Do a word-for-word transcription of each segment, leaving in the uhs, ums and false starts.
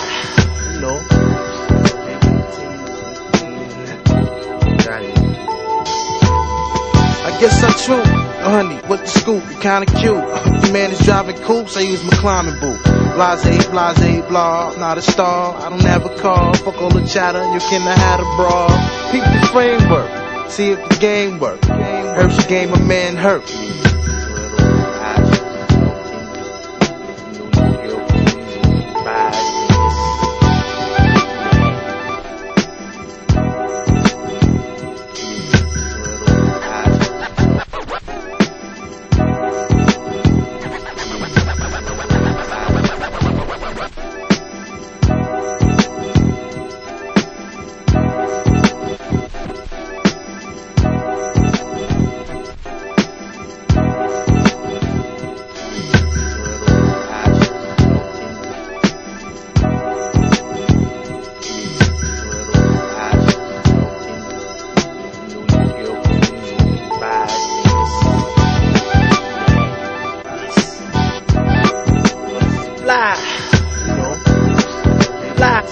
You know. I guess I'm true. Honey, what the scoop? You kinda cute. Your man is driving coupes, I use my climbing boot. Blase, blase, blah, not a star. I don't have a car. Fuck all the chatter, you can have had a bra. Peep the framework, see if the game work. Hurts the game, a man hurt. Fly, you know, fly.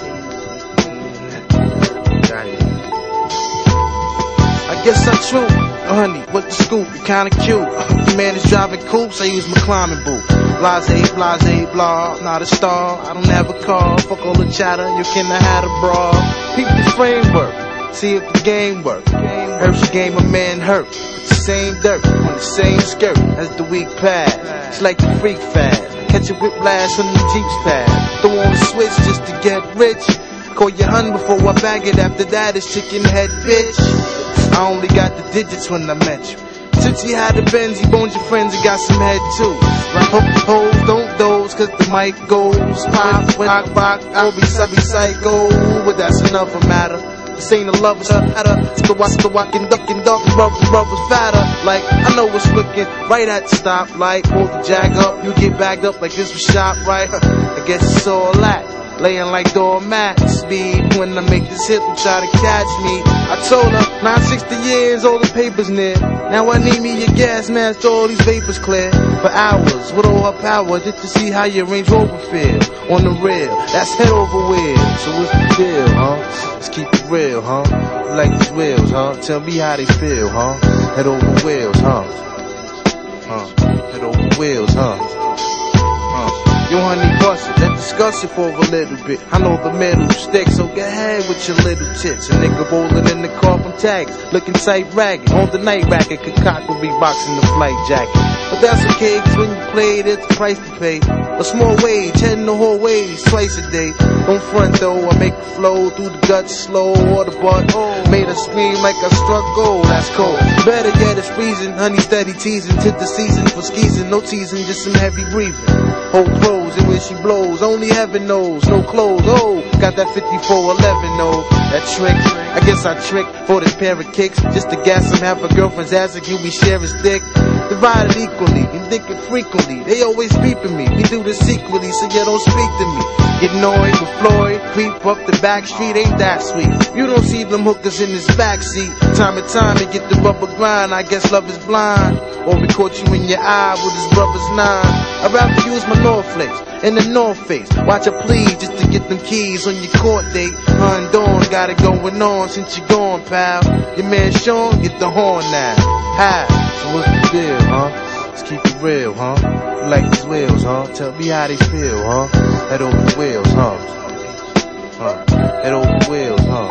I guess I'm true. Honey, what the scoop? You kinda cute. Your man is driving coupes, I use my climbing boot. Blase, blase, blah, not a star. I don't have a car. Fuck all the chatter, you can have had a bra. Peep the framework, see if the game work. Hurts the game, a man hurt. It's the same dirt on the same skirt as the week pass. It's like the freak fast. Catch a whiplash on the Jeep's pad. Throw on a switch just to get rich. Call your hun before I bag it. After that it's chicken head, bitch. I only got the digits when I met you. Since you had the Benz, you boned your friends and got some head too. Right, hope hoes don't doze, cause the mic goes pop when I rock. I'll be subby psycho, but that's another matter. This ain't a lover's matter. So I still walking, ducking, ducking, rubber, rubber's fatter. Like, I know it's looking right at the stoplight. Hold the jag up, you get bagged up like this was shot right. I guess it's all that. Laying like doormats. Speed when I make this hit, will try to catch me. I told her, nine sixty years, all the papers near. Now I need me a gas mask, so all these vapors clear. For hours, with all her power, just to see how your Range Rover feel. On the rail, that's head over wheels. So what's the deal, huh? Let's keep it real, huh? You like these wheels, huh? Tell me how they feel, huh? Head over wheels, huh? Huh? Head over wheels, huh? Huh? Yo, honey, bust it. Let's discuss it for a little bit. I know the middle stick, so go ahead with your little tits. A nigga rolling in the car from tags, looking tight ragged. On the night racket, concoct with Reeboks in the flight jacket. But that's okay, cause when you play it, it's the price to pay. A small wage, heading the whole ways, twice a day. Don't front though, I make it flow through the guts slow, or the butt. Oh, made her scream like I struck gold, that's cold. Better yet, it's freezing, honey steady teasing. Tip the season for skeezing, no teasing, just some heavy breathing. Whole pros, and when she blows, only heaven knows. No clothes, oh, got that fifty-four eleven, no. That trick, I guess I trick for this pair of kicks. Just to gas some half a girlfriend's ass like you be sharing dick. Divided equally, and thinking frequently. They always beeping me, we do this secretly, so you don't speak to me. Get annoyed with Floyd, creep up the back street, ain't that sweet. You don't see them hookers in this backseat. Time and time to get the rubber grind, I guess love is blind. Or we caught you in your eye with his brother's nine. I'd rather use my North Flakes in the North Face. Watch her plead just to get them keys on your court date. Hun Dawn got it going on since you gone, pal. Your man Sean, get the horn now. Hi, so what's the deal, huh? Let's keep it real, huh? You like these wheels, huh? Tell me how they feel, huh? Head over the wheels, huh? Huh? Head over the wheels, huh?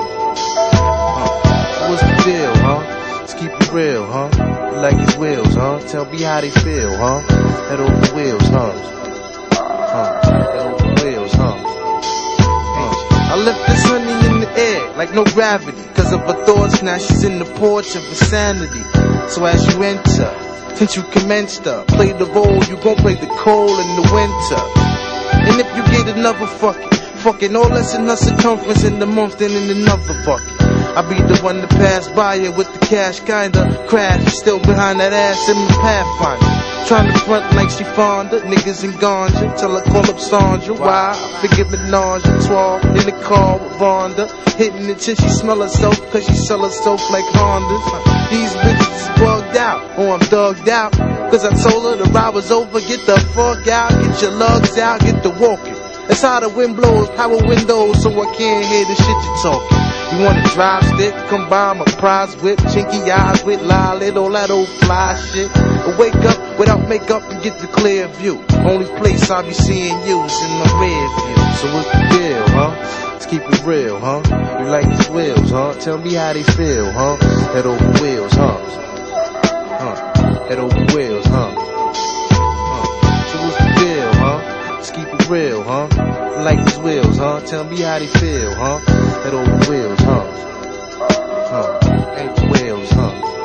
Huh? So what's the deal, huh? Let's keep it real, huh? You like these wheels, huh? Tell me how they feel, huh? Head over the wheels, huh? Huh? Head over the wheels, huh? Huh? I left this honey in the air like no gravity. Cause of her thoughts, now she's in the porch of insanity. So as you enter, since you commenced up, play the role, you gon' play the cold in the winter. And if you get another fucking, fucking all less than her circumference in the month, then in another bucket. I be the one to pass by you with the cash, kinda crash. Still behind that ass in the pathfinder. Trying to front like she fonda, niggas in ganja. Till I call up Sandra. Why? I figure menage a trois in the car with Vonda. Hitting it till she smell herself, cause she sell herself like Hondas. These bitches is bugged out, oh I'm thugged out. Cause I told her the ride was over, get the fuck out. Get your lugs out, get the walking. That's how the wind blows, power windows, so I can't hear the shit you talking. You want a drive stick? Come by my prize whip, chinky eyes with lolly, all that old fly shit. But wake up without makeup and get the clear view. Only place I be seeing you is in my rear view. So what's the deal, huh? Let's keep it real, huh? You like these wheels, huh? Tell me how they feel, huh? Head over wheels, huh? Huh? Head over wheels, huh? Huh? So what's the deal, huh? Let's keep it real, huh? You like these wheels, huh? Tell me how they feel, huh? Head over wheels, huh? Huh? Ain't wheels, huh?